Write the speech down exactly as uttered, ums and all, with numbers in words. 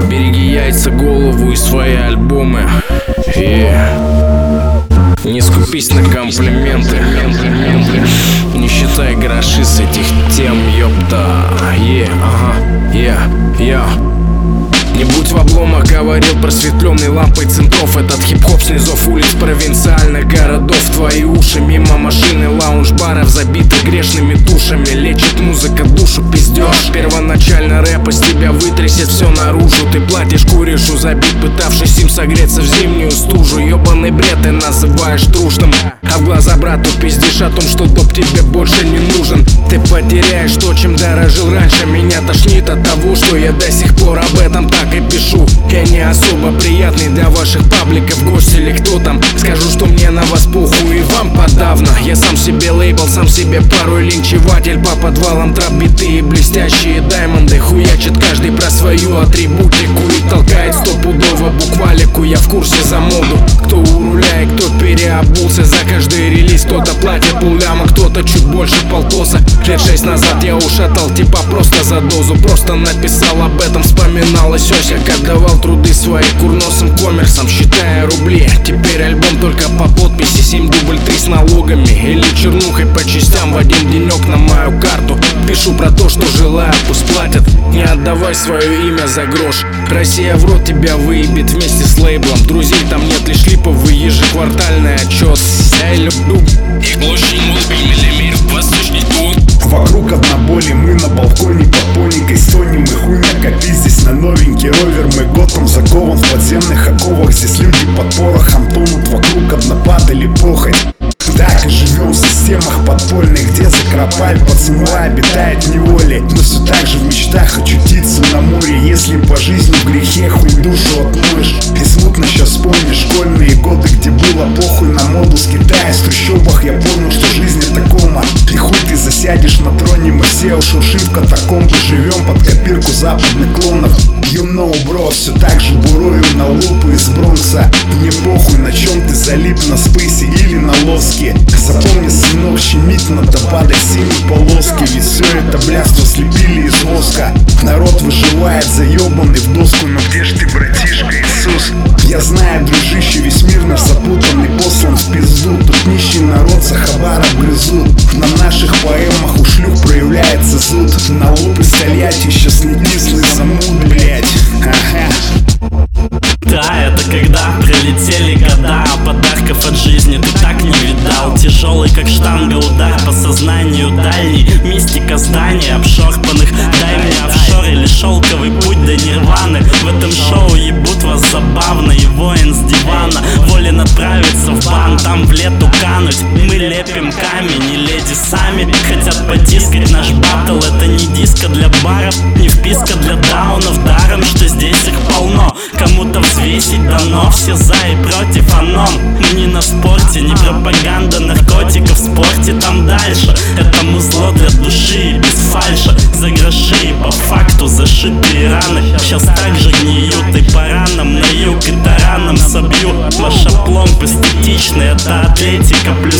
Береги яйца, голову и свои альбомы. И не скупись на комплименты. Не считай гроши с этих тем, ёпта. Е, ага, я, я. Не будь в обломах, говорил просветленный лампой центров. Этот хип-хоп снизов улиц провинциальных городов. Твои уши мимо машины, лаунж-баров, забиты грешными душами. Лечит музыка душу, пиздёж. Первоначально рэп из тебя вытрясет все наружу. Ты платишь, куришь у забит, пытавшись им согреться в зимнюю стужу. Ёбаный бред ты называешь трушным, а в глаза брату пиздишь о том, что доп тебе больше не нужен. Ты потеряешь то, чем дорожил раньше. Меня тошнит от того, что я до сих пор об этом так и пишу. Я не особо приятный для ваших пабликов, гость или кто там. Скажу, что мне на вас похуй и вам подавно. Я сам себе лейбл, сам себе порой линчеватель. По подвалам трап-биты и блестящие даймонды. Хуячит каждый про свою атрибутику и толкает стопудово буквалику. Я в курсе за моду, кто у руля и кто переобулся. За каждый релиз кто-то платит полляма, кто-то чуть больше полтоса. Лет шесть назад я ушатал типа просто за дозу. Просто написал об этом, вспоминалось осик. Отдавал труды свои курносым коммерсам, считая рубли. Теперь альбом только по подписи, семь дубль три с налогами. Или чернухой по частям в один денек на мою карту. Пишу про то, что желаю, пусть платят. Не отдавай свое имя за грош. Россия в рот тебя выебет вместе с лейблом. Друзей там нет, лишь липовый ежеквартальный отчет. Я люблю их площадь, миллиметр, восточный тон. Вокруг одноболи, мы на балконе под поникой стонем. И хуйня копи здесь на новенький ровер. Мы готом закован в подземных оковах. Здесь люди под порохом тонут, вокруг однопад или похоть. Так и живем в системах подпольных, где закропаль пацана обитает в неволе. Но все так же в мечтах очутиться на море. Если по жизни в грехе хуй душу отмоешь. И смутно сейчас вспомнишь школьные годы, где было похуй на моду с Китая. В трущобах я понял, что жизнь это кома. И хуй ты засядешь на троне, мы все ушуршим в катакомбы. Живем под копирку западных клонов. You know, bro, все так же бурою на лупы из Бронкса. Мне похуй, на чем ты залип, на спейсе или на лоске. Запомни, сынок, щемить надо, падать синей полоски. Ведь все это блядство слепили из воска. Народ выживает заебанный в доску. Но где ж ты, братишка Иисус? Я знаю, дружище, весь мир наш запутанный, послан в пизду. Тут нищий народ за хабар обгрызут. На наших поэмах у шлюх проявляется зуд. На лупы с Тольятти сейчас не кислый замут, блять. Ага. Да, это когда пролетели года, а подарков от жизни ты так не видал. Тяжелый как штанга удар по сознанию дальний. Мистика зданий обшорпанных. Дай мне офшор или шелковый путь до нирваны. В этом шоу ебут вас забавно. И воин с дивана волен отправиться в бан, там в лету кануть. Мы лепим камень, и леди сами хотят потискать наш баттл. Это не диско для баров, не вписка для даунов. Даром, что здесь их полно. Кому-то взвесить дано, все за и против аном. Мы не на спорте, не пропаганда наркотиков в спорте, там дальше. Это музло для души, без фальша. За гроши и по факту зашитые раны сейчас так же гниют. И по ранам на юг, и тараном собью. Ваш опломб эстетичный, это атлетика плюс